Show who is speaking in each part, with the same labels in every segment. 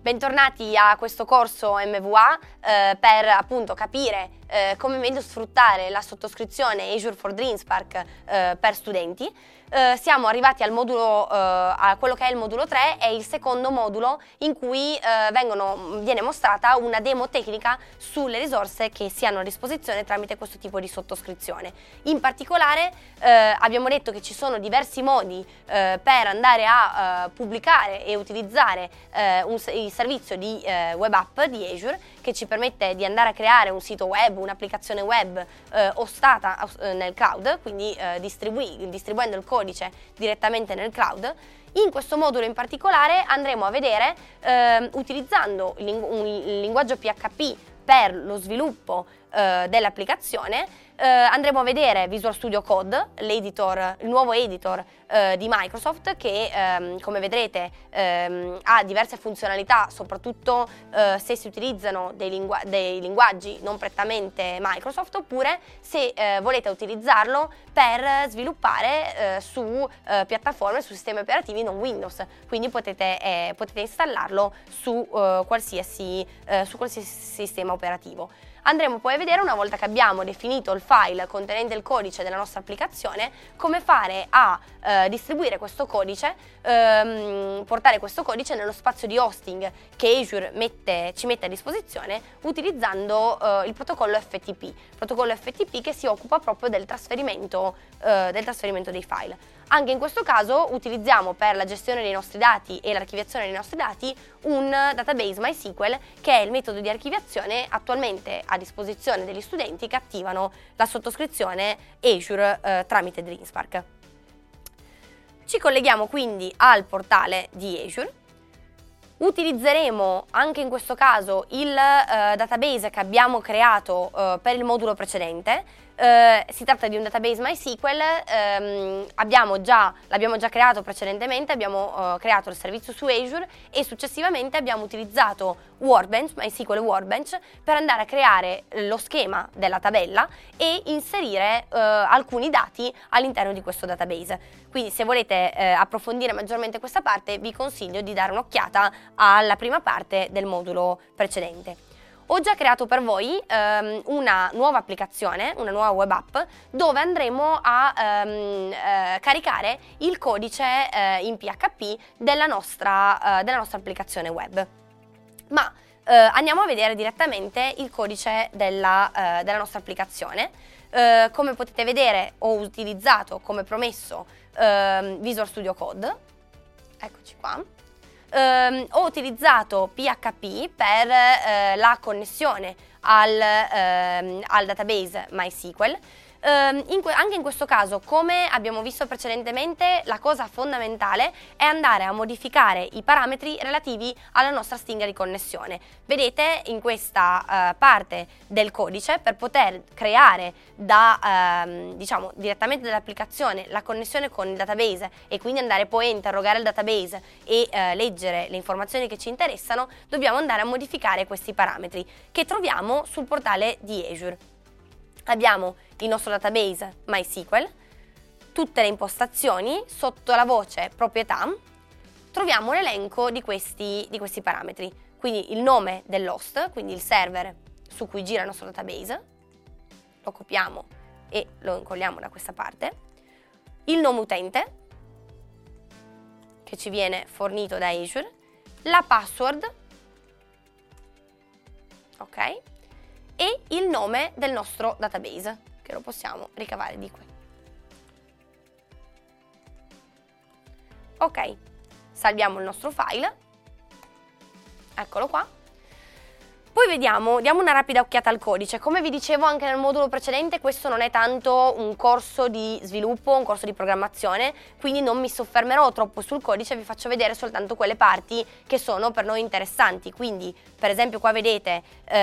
Speaker 1: Bentornati a questo corso MVA per appunto capire come meglio sfruttare la sottoscrizione Azure for DreamSpark per studenti. Siamo arrivati al modulo, a quello che è il modulo 3, è il secondo modulo in cui viene mostrata una demo tecnica sulle risorse che si hanno a disposizione tramite questo tipo di sottoscrizione. In particolare abbiamo detto che ci sono diversi modi per andare a pubblicare e utilizzare il servizio di web app di Azure, che ci permette di andare a creare un sito web, un'applicazione web ostata nel cloud, quindi distribuendo il codice direttamente nel cloud. In questo modulo in particolare andremo a vedere, utilizzando un linguaggio PHP per lo sviluppo dell'applicazione, andremo a vedere Visual Studio Code, il nuovo editor di Microsoft che come vedrete ha diverse funzionalità, soprattutto se si utilizzano dei linguaggi non prettamente Microsoft, oppure se volete utilizzarlo per sviluppare su piattaforme, su sistemi operativi non Windows, quindi potete installarlo su qualsiasi sistema operativo. Andremo poi a vedere, una volta che abbiamo definito il file contenente il codice della nostra applicazione, come fare a distribuire questo codice, portare questo codice nello spazio di hosting che Azure ci mette a disposizione utilizzando il protocollo FTP che si occupa proprio del trasferimento dei file. Anche in questo caso utilizziamo per la gestione dei nostri dati e l'archiviazione dei nostri dati un database MySQL, che è il metodo di archiviazione attualmente a disposizione degli studenti che attivano la sottoscrizione Azure tramite DreamSpark. Ci colleghiamo quindi al portale di Azure. Utilizzeremo anche in questo caso il database che abbiamo creato per il modulo precedente. Si tratta di un database MySQL, l'abbiamo già creato precedentemente, abbiamo creato il servizio su Azure e successivamente abbiamo utilizzato MySQL Workbench per andare a creare lo schema della tabella e inserire alcuni dati all'interno di questo database. Quindi se volete approfondire maggiormente questa parte vi consiglio di dare un'occhiata alla prima parte del modulo precedente. Ho già creato per voi una nuova applicazione, una nuova web app, dove andremo a caricare il codice in PHP della nostra applicazione web. Ma andiamo a vedere direttamente il codice della nostra applicazione. Come potete vedere ho utilizzato come promesso Visual Studio Code, eccoci qua. Ho utilizzato PHP per la connessione al database MySQL. Anche in questo caso, come abbiamo visto precedentemente, la cosa fondamentale è andare a modificare i parametri relativi alla nostra stringa di connessione. Vedete in questa parte del codice, per poter creare direttamente dall'applicazione la connessione con il database e quindi andare poi a interrogare il database e leggere le informazioni che ci interessano, dobbiamo andare a modificare questi parametri che troviamo sul portale di Azure. Abbiamo il nostro database MySQL, tutte le impostazioni, sotto la voce proprietà troviamo l'elenco di questi parametri, quindi il nome dell'host, quindi il server su cui gira il nostro database, lo copiamo e lo incolliamo da questa parte, il nome utente che ci viene fornito da Azure, la password, ok? E il nome del nostro database, che lo possiamo ricavare di qui. Ok, salviamo il nostro file, eccolo qua. Poi diamo una rapida occhiata al codice. Come vi dicevo anche nel modulo precedente, questo non è tanto un corso di sviluppo, un corso di programmazione, quindi non mi soffermerò troppo sul codice, vi faccio vedere soltanto quelle parti che sono per noi interessanti. Quindi, per esempio, qua vedete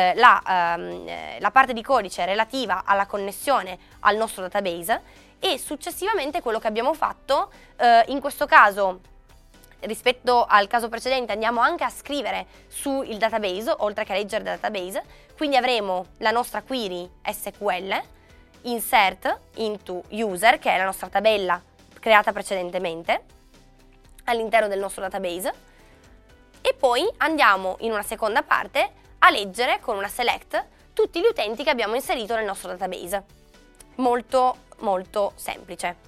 Speaker 1: la parte di codice relativa alla connessione al nostro database e successivamente quello che abbiamo fatto, in questo caso, rispetto al caso precedente, andiamo anche a scrivere sul database, oltre che a leggere dal database, quindi avremo la nostra query SQL, insert into user, che è la nostra tabella creata precedentemente all'interno del nostro database, e poi andiamo in una seconda parte a leggere con una select tutti gli utenti che abbiamo inserito nel nostro database. Molto molto semplice.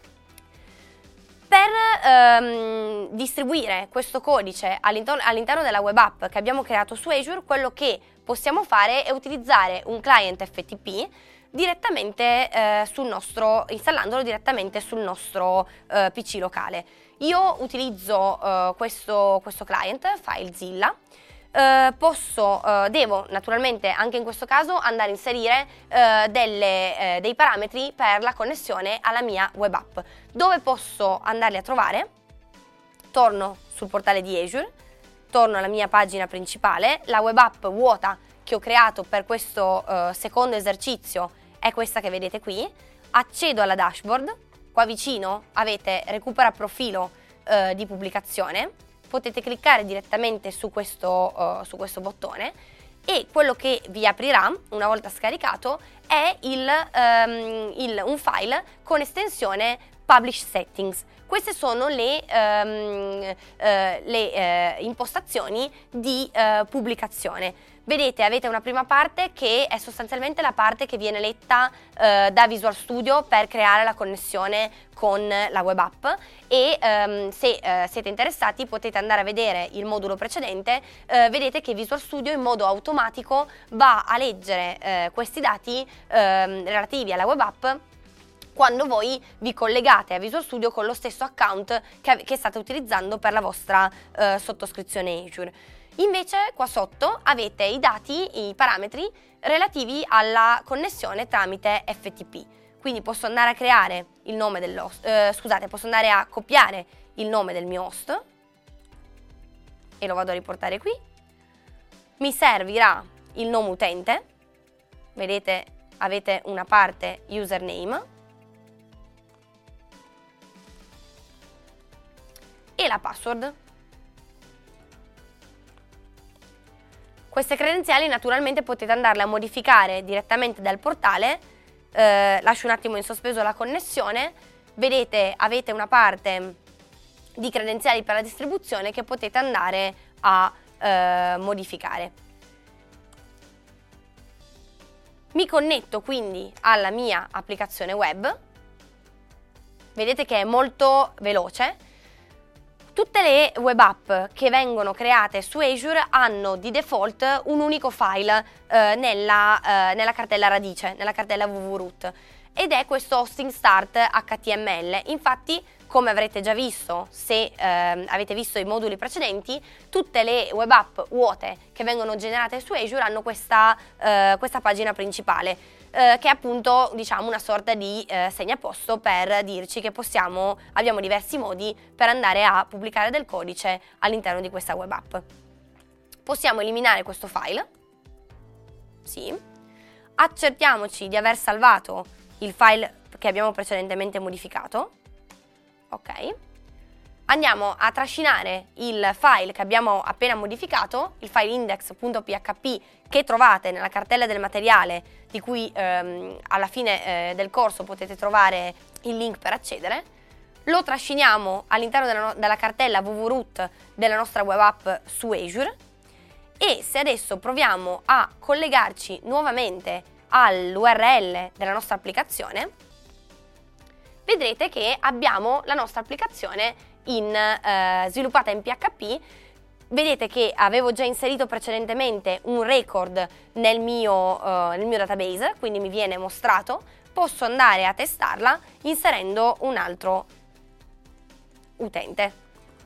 Speaker 1: Per distribuire questo codice all'interno della web app che abbiamo creato su Azure, quello che possiamo fare è utilizzare un client FTP direttamente installandolo direttamente sul nostro PC locale. Io utilizzo questo client, FileZilla. Devo naturalmente anche in questo caso andare a inserire dei parametri per la connessione alla mia web app. Dove posso andarli a trovare? Torno sul portale di Azure, torno alla mia pagina principale, la web app vuota che ho creato per questo secondo esercizio è questa che vedete qui, accedo alla dashboard, qua vicino avete recupera profilo di pubblicazione, potete cliccare direttamente su questo bottone e quello che vi aprirà una volta scaricato è un file con estensione Publish Settings. Queste sono le impostazioni di pubblicazione. Vedete, avete una prima parte che è sostanzialmente la parte che viene letta da Visual Studio per creare la connessione con la web app e se siete interessati potete andare a vedere il modulo precedente, vedete che Visual Studio in modo automatico va a leggere questi dati relativi alla web app quando voi vi collegate a Visual Studio con lo stesso account che state utilizzando per la vostra sottoscrizione Azure. Invece qua sotto avete i dati, i parametri relativi alla connessione tramite FTP. Quindi posso andare a creare il nome posso andare a copiare il nome del mio host e lo vado a riportare qui. Mi servirà il nome utente, vedete avete una parte username e la password. Queste credenziali naturalmente potete andarle a modificare direttamente dal portale, lascio un attimo in sospeso la connessione, vedete avete una parte di credenziali per la distribuzione che potete andare a modificare. Mi connetto quindi alla mia applicazione web, vedete che è molto veloce. Tutte le web app che vengono create su Azure hanno di default un unico file nella cartella radice, nella cartella www.root, ed è questo hosting start HTML. Infatti, come avrete già visto se avete visto i moduli precedenti, tutte le web app vuote che vengono generate su Azure hanno questa pagina principale. Che è appunto diciamo una sorta di segnaposto per dirci che abbiamo diversi modi per andare a pubblicare del codice all'interno di questa web app. Possiamo eliminare questo file, sì, accertiamoci di aver salvato il file che abbiamo precedentemente modificato, ok. Andiamo a trascinare il file che abbiamo appena modificato, il file index.php che trovate nella cartella del materiale di cui alla fine del corso potete trovare il link per accedere. Lo trasciniamo all'interno della cartella www.root della nostra web app su Azure e se adesso proviamo a collegarci nuovamente all'URL della nostra applicazione, vedrete che abbiamo la nostra applicazione sviluppata in PHP. Vedete che avevo già inserito precedentemente un record nel mio database, quindi mi viene mostrato. Posso andare a testarla inserendo un altro utente.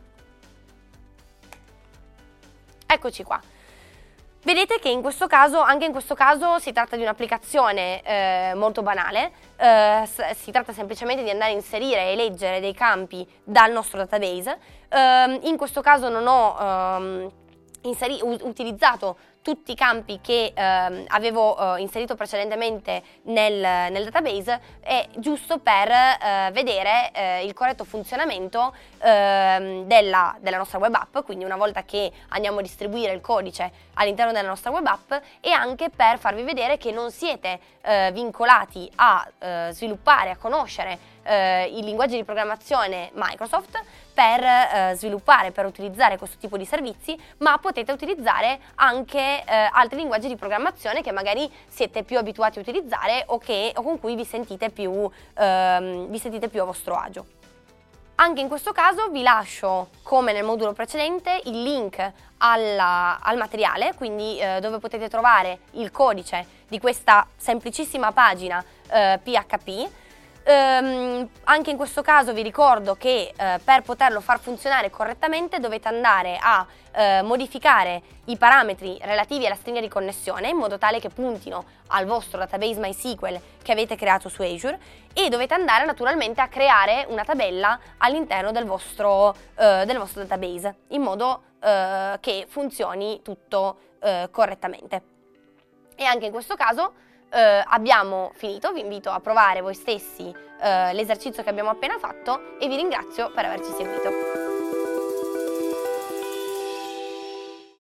Speaker 1: Eccoci qua. Vedete che anche in questo caso si tratta di un'applicazione molto banale, si tratta semplicemente di andare a inserire e leggere dei campi dal nostro database. In questo caso non ho utilizzato tutti i campi che avevo inserito precedentemente nel database, è giusto per vedere il corretto funzionamento della nostra web app, quindi una volta che andiamo a distribuire il codice all'interno della nostra web app, e anche per farvi vedere che non siete vincolati a sviluppare, a conoscere i linguaggi di programmazione Microsoft per sviluppare, per utilizzare questo tipo di servizi, ma potete utilizzare anche altri linguaggi di programmazione che magari siete più abituati a utilizzare o con cui vi sentite più a vostro agio. Anche in questo caso vi lascio, come nel modulo precedente, il link al materiale, quindi dove potete trovare il codice di questa semplicissima pagina PHP. Anche in questo caso vi ricordo che per poterlo far funzionare correttamente dovete andare a modificare i parametri relativi alla stringa di connessione in modo tale che puntino al vostro database MySQL che avete creato su Azure, e dovete andare naturalmente a creare una tabella all'interno del vostro database in modo che funzioni tutto correttamente. E anche in questo caso abbiamo finito. Vi invito a provare voi stessi l'esercizio che abbiamo appena fatto e vi ringrazio per averci seguito.